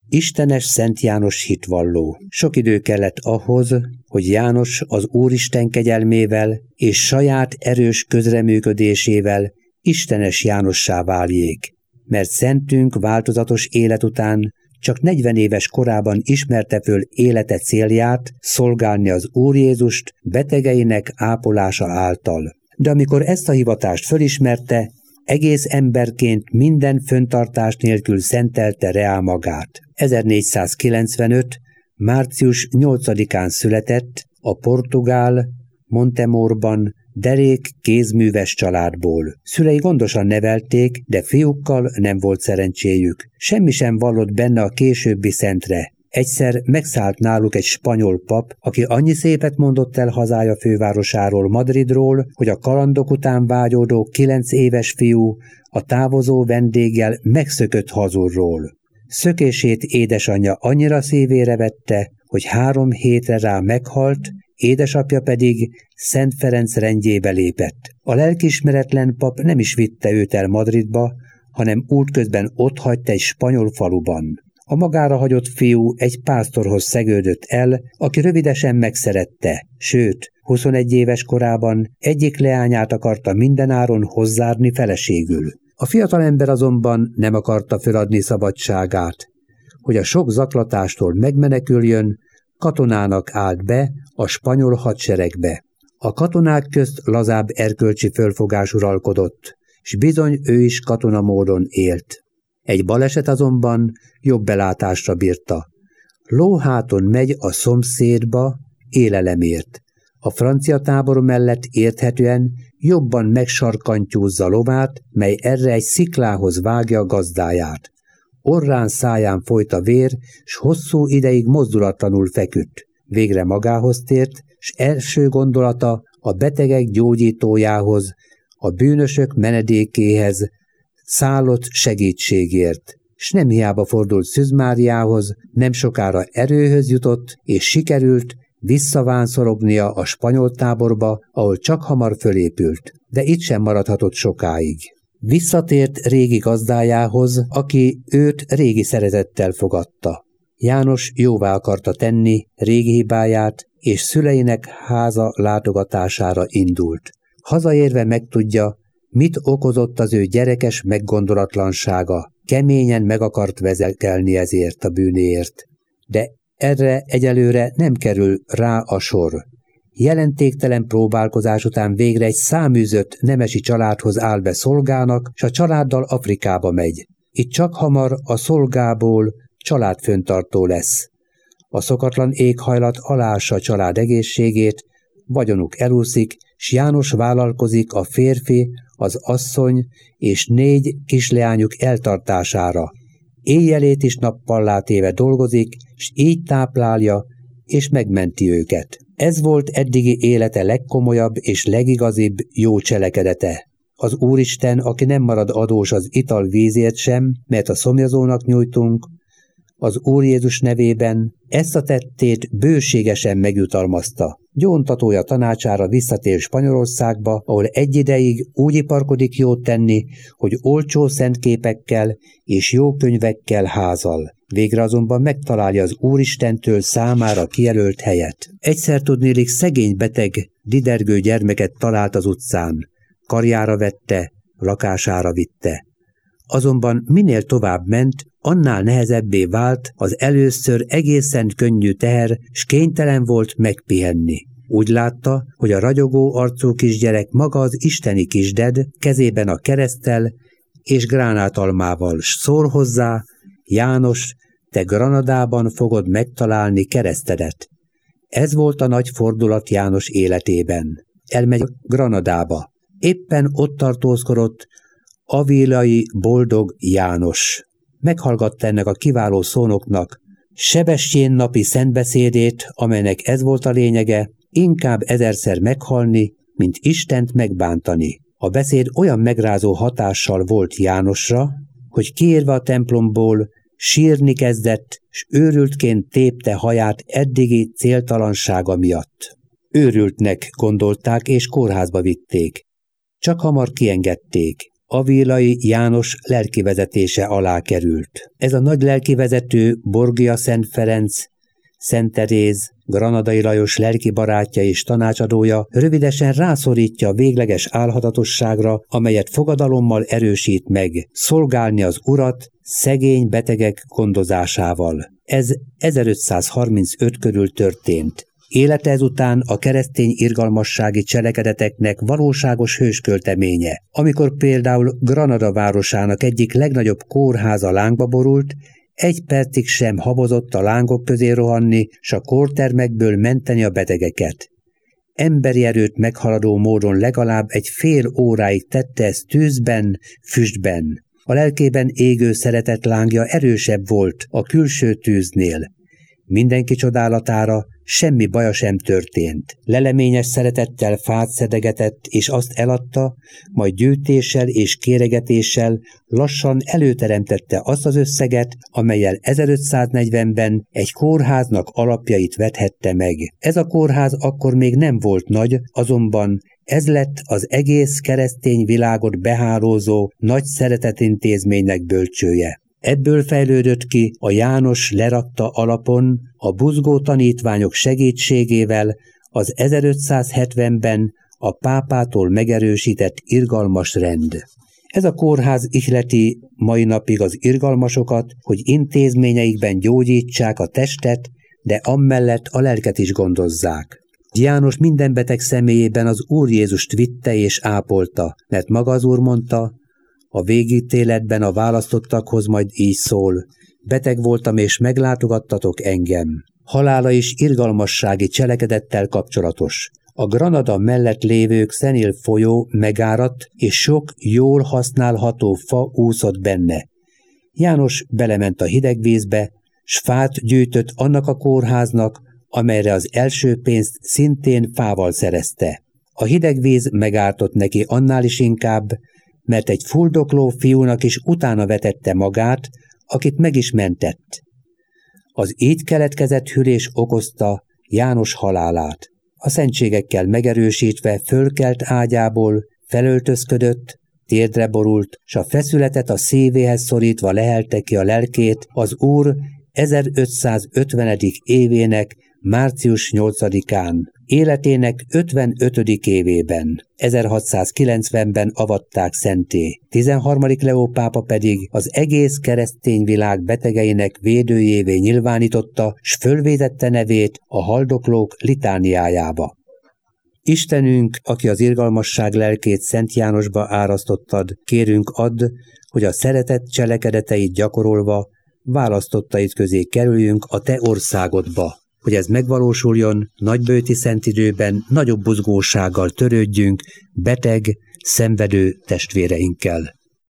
Istenes Szent János hitvalló. Sok idő kellett ahhoz, hogy János az Úristen kegyelmével és saját erős közreműködésével istenes Jánossá váljék, mert szentünk változatos élet után csak 40 éves korában ismerte föl élete célját, szolgálni az Úr Jézust betegeinek ápolása által. De amikor ezt a hivatást fölismerte, egész emberként minden föntartás nélkül szentelte reá magát. 1495. március 8-án született a portugál Montemorban derék kézműves családból. Szülei gondosan nevelték, de fiúkkal nem volt szerencséjük. Semmi sem vallott benne a későbbi szentre. Egyszer megszállt náluk egy spanyol pap, aki annyi szépet mondott el hazája fővárosáról, Madridról, hogy a kalandok után vágyódó 9 éves fiú a távozó vendéggel megszökött hazulról. Szökését édesanyja annyira szívére vette, hogy 3 hétre rá meghalt, édesapja pedig Szent Ferenc rendjébe lépett. A lelkiismeretlen pap nem is vitte őt el Madridba, hanem útközben otthagyta egy spanyol faluban. A magára hagyott fiú egy pásztorhoz szegődött el, aki rövidesen megszerette, sőt, 21 éves korában egyik leányát akarta mindenáron hozzárni feleségül. A fiatalember azonban nem akarta feladni szabadságát. Hogy a sok zaklatástól megmeneküljön, katonának állt be a spanyol hadseregbe. A katonák közt lazább erkölcsi fölfogás uralkodott, s bizony ő is katonamódon élt. Egy baleset azonban jobb belátásra bírta. Lóháton megy a szomszédba élelemért. A francia tábor mellett érthetően jobban megsarkantyúzza lovát, mely erre egy sziklához vágja a gazdáját. Orrán száján folyt a vér, s hosszú ideig mozdulatlanul feküdt. Végre magához tért, s első gondolata a betegek gyógyítójához, a bűnösök menedékéhez szállott segítségért, s nem hiába fordult Szűz Máriához, nem sokára erőhöz jutott, és sikerült visszavánszorognia a spanyol táborba, ahol csak hamar fölépült, de itt sem maradhatott sokáig. Visszatért régi gazdájához, aki őt régi szeretettel fogadta. János jóvá akarta tenni régi hibáját, és szüleinek háza látogatására indult. Hazaérve megtudja, mit okozott az ő gyerekes meggondolatlansága. Keményen meg akart vezekelni ezért a bűnéért. De erre egyelőre nem kerül rá a sor. Jelentéktelen próbálkozás után végre egy száműzött nemesi családhoz áll be szolgának, s a családdal Afrikába megy. Itt csak hamar a szolgából családföntartó lesz. A szokatlan éghajlat alássa a család egészségét, vagyonuk elúszik, s János vállalkozik a férfi, az asszony és 4 kisleányuk eltartására. Éjjelét is nappallá téve dolgozik, s így táplálja és megmenti őket. Ez volt eddigi élete legkomolyabb és legigazibb jó cselekedete. Az Úristen, aki nem marad adós az ital vízért sem, mert a szomjazónak nyújtunk, az Úr Jézus nevében ezt a tettét bőségesen megjutalmazta. Gyóntatója tanácsára visszatér Spanyolországba, ahol egy ideig úgy iparkodik jót tenni, hogy olcsó szentképekkel és jó könyvekkel házal. Végre azonban megtalálja az Úristentől számára kijelölt helyet. Egyszer tudnélik szegény beteg, didergő gyermeket talált az utcán. Karjára vette, lakására vitte. Azonban minél tovább ment, annál nehezebbé vált az először egészen könnyű teher, s kénytelen volt megpihenni. Úgy látta, hogy a ragyogó arcú kisgyerek maga az isteni kisded, kezében a kereszttel és gránátalmával, s szól hozzá: János, te Granadában fogod megtalálni keresztedet. Ez volt a nagy fordulat János életében. Elmegy Granadába. Éppen ott tartózkodott avilai boldog János. Meghallgatta ennek a kiváló szónoknak Sebestyén napi szentbeszédét, amelynek ez volt a lényege: inkább 1000-szer meghalni, mint Istent megbántani. A beszéd olyan megrázó hatással volt Jánosra, hogy kiérve a templomból sírni kezdett, s őrültként tépte haját eddigi céltalansága miatt. Őrültnek gondolták és kórházba vitték. Csak hamar kiengedték. Avillai János lelkivezetése alá került. Ez a nagy lelkivezető Borgia Szent Ferenc, Szent Teréz, Granadai Lajos lelki barátja és tanácsadója rövidesen rászorítja a végleges álhatatosságra, amelyet fogadalommal erősít meg, szolgálni az Urat szegény betegek gondozásával. Ez 1535 körül történt. Élete ezután a keresztény irgalmassági cselekedeteknek valóságos hőskölteménye. Amikor például Granada városának egyik legnagyobb kórháza lángba borult, 1 percig sem habozott a lángok közé rohanni, s a kórtermekből menteni a betegeket. Emberi erőt meghaladó módon legalább egy fél óráig tette ezt tűzben, füstben. A lelkében égő szeretet lángja erősebb volt a külső tűznél. Mindenki csodálatára semmi baja sem történt. Leleményes szeretettel fát szedegetett, és azt eladta, majd gyűjtéssel és kéregetéssel lassan előteremtette azt az összeget, amellyel 1540-ben egy kórháznak alapjait vethette meg. Ez a kórház akkor még nem volt nagy, azonban ez lett az egész keresztény világot behálózó nagy szeretetintézménynek bölcsője. Ebből fejlődött ki a János lerakta alapon a buzgó tanítványok segítségével az 1570-ben a pápától megerősített irgalmas rend. Ez a kórház ihleti mai napig az irgalmasokat, hogy intézményeikben gyógyítsák a testet, de amellett a lelket is gondozzák. János minden beteg személyében az Úr Jézust vitte és ápolta, mert maga az Úr mondta, a végítéletben a választottakhoz majd így szól, beteg voltam és meglátogattatok engem. Halála is irgalmassági cselekedettel kapcsolatos. A Granada mellett lévő Xenil folyó megáradt, és sok jól használható fa úszott benne. János belement a hideg vízbe, s fát gyűjtött annak a kórháznak, amelyre az első pénzt szintén fával szerezte. A hideg víz megártott neki annál is inkább, mert egy fuldokló fiúnak is utána vetette magát, akit meg is mentett. Az így keletkezett hűlés okozta János halálát. A szentségekkel megerősítve fölkelt ágyából, felöltözködött, térdre borult, s a feszületet a szívéhez szorítva lehelte ki a lelkét az Úr 1550. évének március 8-án, életének 55. évében. 1690-ben avatták szentté. 13. Leó pápa pedig az egész keresztény világ betegeinek védőjévé nyilvánította, s fölvédette nevét a haldoklók litániájába. Istenünk, aki az irgalmasság lelkét Szent Jánosba árasztottad, kérünk add, hogy a szeretet cselekedeteit gyakorolva választottait közé kerüljünk a te országodba. Hogy ez megvalósuljon, nagybőti szentidőben nagyobb buzgósággal törődjünk beteg, szenvedő testvéreinkkel.